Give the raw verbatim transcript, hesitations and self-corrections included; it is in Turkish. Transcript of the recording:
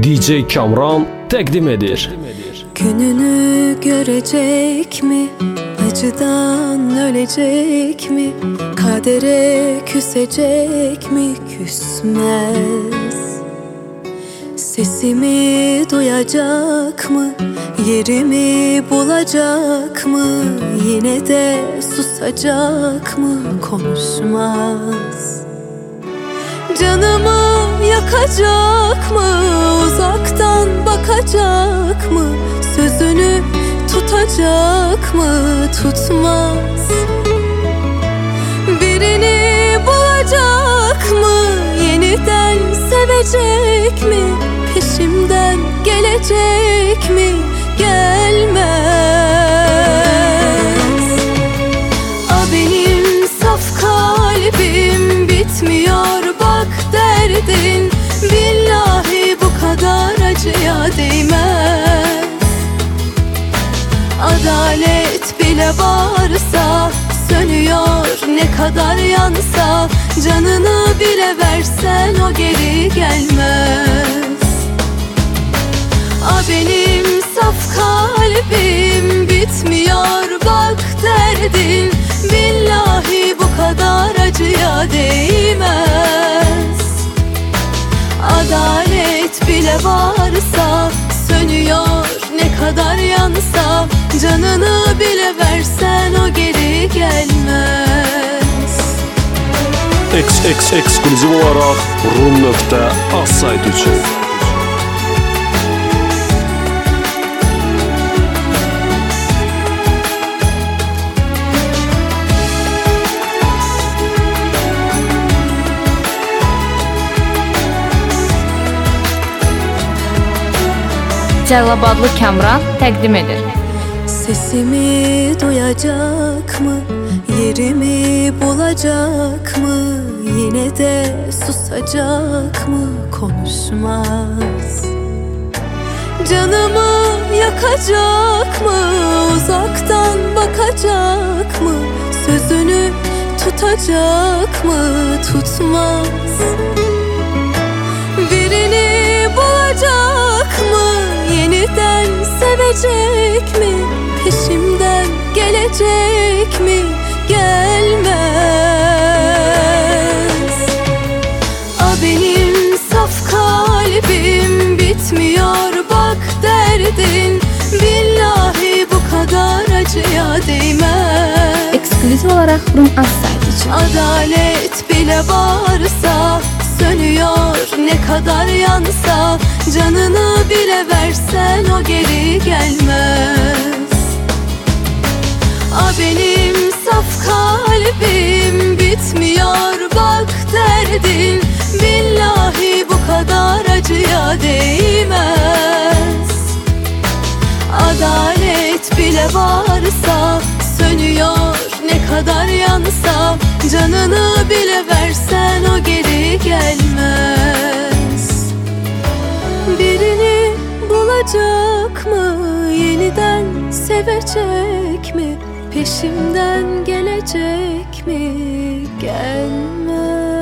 D J Kamran təqdim edir. Gününü görecek mi? Acıdan ölecek mi? Kadere küsecek mi? Küsmez. Sesimi duyacak mı? Yerimi bulacak mı? Yine de susacak mı? Konuşmaz. Canımı yakacak mı? Uzaktan bakacak mı? Sözünü tutacak mı? Tutmaz. Birini bulacak mı? Yeniden sevecek mi? Peşimden gelecek mi? Gelmez. A benim saf kalbim bitmiyor bak derdin. Billahi bu kadar acıya değmez. Adalet bile varsa sönüyor, ne kadar yansa. Canını bile versen o geri gelmez. A benim saf kalbim bitmiyor bak derdin. Billahi bu kadar acıya değmez. Adalet bile varsa sönüyor, ne kadar yansa. Canını bile versen o geri gelmez. X X ekskluziv olaraq rum nöqtə az sayt üçün. Cəlilabadlı Kamran təqdim edir. Sesimi duyacak mı? Yerimi bulacak mı? Yine de susacak mı? Konuşmaz. Canımı yakacak mı? Uzaktan bakacak mı? Sözünü tutacak mı? Tutmaz. Birini bulacak mı? Yeniden sevecek mi? Peşimden gelecek mi? Gelmez. A benim saf kalbim bitmiyor bak derdin. Billahi bu kadar acıya değmez. Ekskluziv olaraq rum az sayt üçün. Adalet bile varsa sönüyor, ne kadar yansa. Canını bile versen o geri gelmez. A benim saf kalbim bitmiyor bak derdin. Billahi bu kadar acıya değmez. Adalet bile varsa sönüyor, ne kadar yansa. Canını bile versen o geri gelmez. Birini bulacak mı? Yeniden sevecek mi? Peşimden gelecek mi? Gelmez.